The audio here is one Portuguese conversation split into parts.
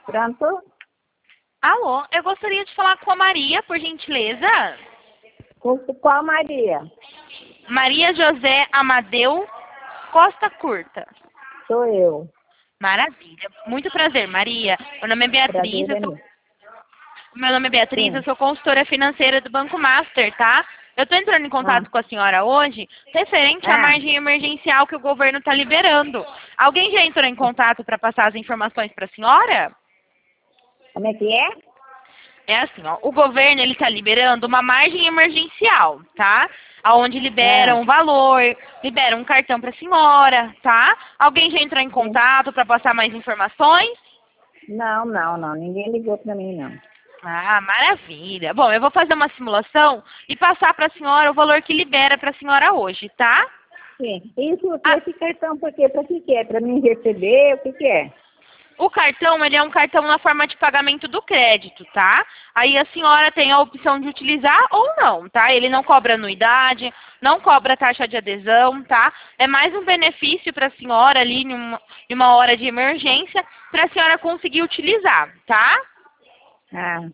Pronto? Alô, eu gostaria de falar com a Maria, por gentileza. Qual Maria? Maria José Amadeu Costa Curta. Sou eu. Maravilha. Muito prazer, Maria. Meu nome é Beatriz. Prazer é meu. Meu nome é Beatriz, eu Sim. sou consultora financeira do Banco Master, tá? Eu tô entrando em contato com a senhora hoje, referente à Ah, margem emergencial que o governo está liberando. Alguém já entrou em contato para passar as informações para a senhora? como é que é? É assim, ó, o governo ele está liberando uma margem emergencial, tá? Aonde libera Ah, um valor, libera um cartão para a senhora, tá? Alguém já entrou em sim. contato para passar mais informações? Não. Ninguém ligou para mim, não. Ah, maravilha. Bom, eu vou fazer uma simulação e passar para a senhora o valor que libera para a senhora hoje, tá? Sim. Isso, Ah, esse cartão, por quê? Para que é? Para mim receber? O que é? o cartão, ele é um cartão na forma de pagamento do crédito, tá? Aí a senhora tem a opção de utilizar ou não, tá? Ele não cobra anuidade, não cobra taxa de adesão, tá? É mais um benefício para a senhora ali em uma hora de emergência, para a senhora conseguir utilizar, tá? Ah.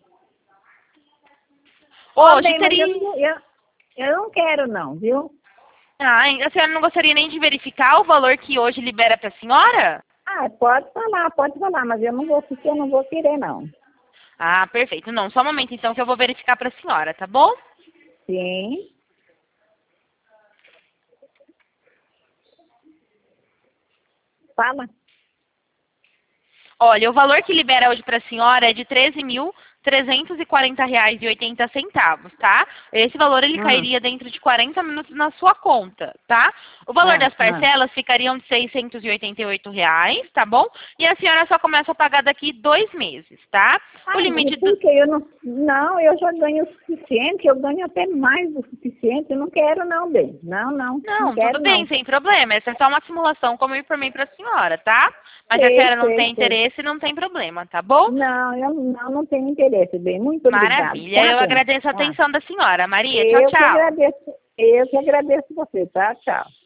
Ó, Hoje bem, mas seria... eu não quero não, viu? Ah, a senhora não gostaria nem de verificar o valor que hoje libera para a senhora? Ah, pode falar, mas eu não vou, porque eu não vou querer, não. Ah, perfeito. Não, só um momento então que eu vou verificar para a senhora, tá bom? Sim. Fala. Olha, o valor que libera hoje para a senhora é de R$ 13.340,80, tá? Esse valor ele Ah, cairia dentro de 40 minutos na sua conta, tá? O valor ah, das ah. parcelas ficariam de R$ 688, tá bom? E a senhora só começa a pagar daqui 2 meses, tá? O Ai, limite do... porque eu não. Não, eu já ganho o suficiente, eu ganho até mais do suficiente. Eu não quero, não, bem. Não Não, tudo quero, bem, não. sem problema. Essa é só uma simulação, como eu informei para a senhora, tá? Mas se a senhora não tem Sei. interesse, não tem problema, tá bom? Não, eu não tenho interesse, bem. Muito obrigado, Maravilha. tá, Eu bem? agradeço a Tá. atenção da senhora. Maria, tchau, tchau. Eu que agradeço você, tá? Tchau.